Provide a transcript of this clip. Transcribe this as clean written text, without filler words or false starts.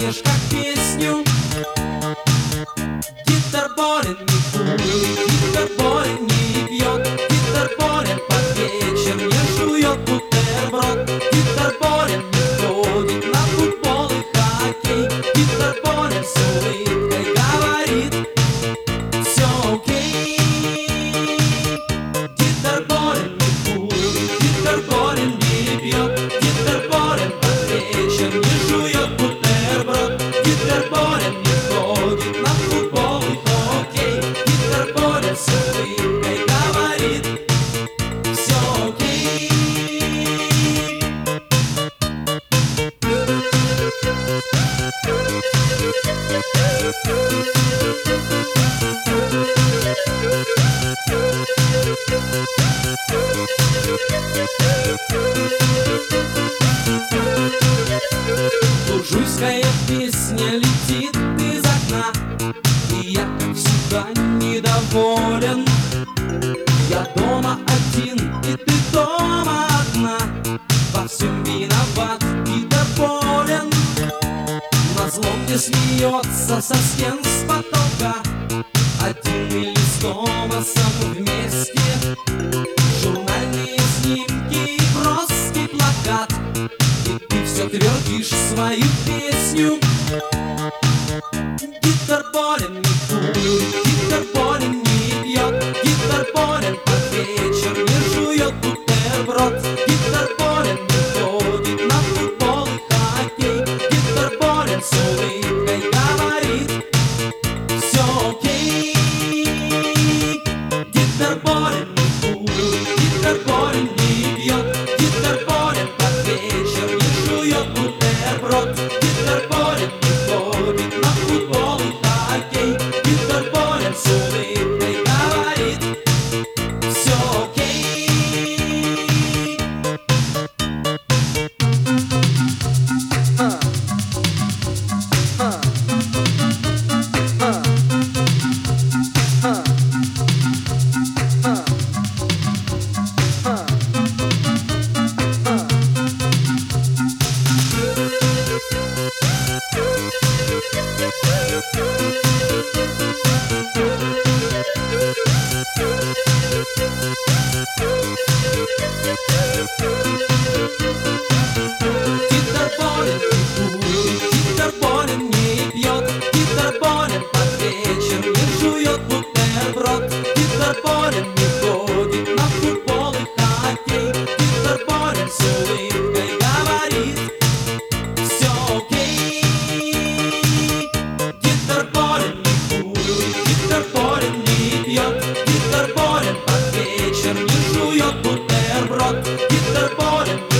запоешь как песню. Диктор Борин не курит, Диктор Борин не пьет, Диктор Борин под вечер не жует бутерброд. Диктор Борин не ходит на футбол и хоккей, Диктор Борин с улыбкой говорит: все окей. Диктор Борин не курит, Диктор Борин не пьет, Диктор Борин под вечер не жует бутерброд. Диктор Борин не ходит на футбол и хоккей, Диктор Борин с улыбкой говорит: все окей. Буржуйская песня летит из окна, и я, как всегда, недоволен. Я дома один, и ты дома одна. Во всем виноват Диктор Борин. Назло мне смеется со стен, с потолка. Один или снова сам вместе. Журнальные снимки и броский плакат, и ты все твердишь свою песню. Диктор Борин не курит, Диктор Борин не пьет, Диктор Борин под вечер не жует бутерброд. Диктор Борин не ходит на футбол и хоккей, Диктор Борин с улыбкой говорит: все окей. Диктор Борин не курит, Диктор Борин не пьет, Диктор Борин под вечер не жует бутерброд. Диктор Борин не ходит на футбол и хоккей, Диктор Борин с улыбкой говорит: все окей. Диктор Борин не курит, Диктор Борин не пьет, Диктор Борин под вечер не жует бутерброд. Диктор Борин не ходит на футбол и хоккей, Диктор Борин с улыбкой говорит: все окей. Диктор Борин не курит, Диктор Борин не пьет, Диктор Борин под вечер не жует бутерброд. Диктор Борин